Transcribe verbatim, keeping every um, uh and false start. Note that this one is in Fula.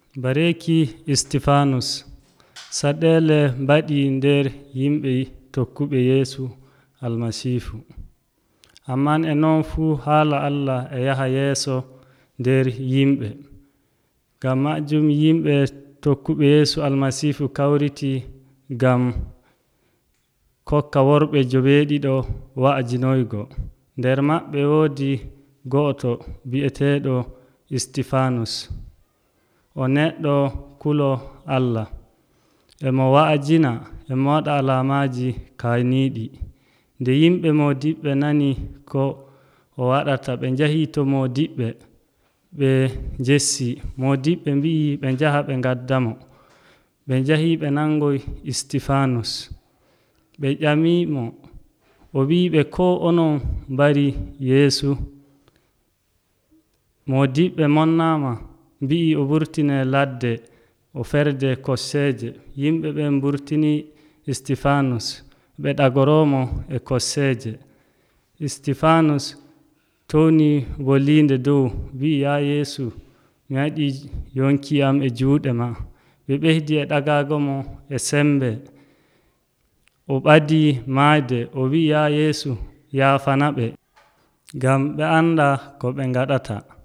Bareki Istifanus saɗele mbaɗi nder yimɓe tokkuɓe Yeesu almasiihu. Amman e non fuu haala Allah e yaha yeeso nder yimɓe. Ngam majum yimɓe tokkuɓe Yeesu almasiihu kawriti ngam kokka worɓe joweeɗiɗo wa'ajinoygo. Nder maɓɓe woodi go'oto bi'eteeɗo Istifanus. O neɗɗo kulo Allah. Emo wa'ajina, emo waɗa alamaaji kayniiɗi. Nde yimɓe moodiɓɓe nani ko o waɗata, ɓe njahi to moodiɓɓe, ɓe njessi. Moodiɓɓe mbi'i ɓe njaha ɓe ngaddamo. Ɓe njahi ɓe nangoy Istifanus. Ɓe ƴamimo, o wi'iɓe ko onon mbari Yeesu? Moodiɓɓe monnaama, mbi'i o wurtine ladde o ferde kosseeje. Yimɓe ɓen mburtini Istifanus, ɓe ɗagoromo e kosseeje. Istifanus towni woliinde dow, wi'i yaa Yeesu, mi waɗi yonki am e juuɗe ma. Ɓe ɓeydi e ɗagaago mo e sembe. O ɓadii maayde, o wi'i yaa Yeesu, yaafana ɓe, ngam ɓe annda ko ɓe ngaɗata.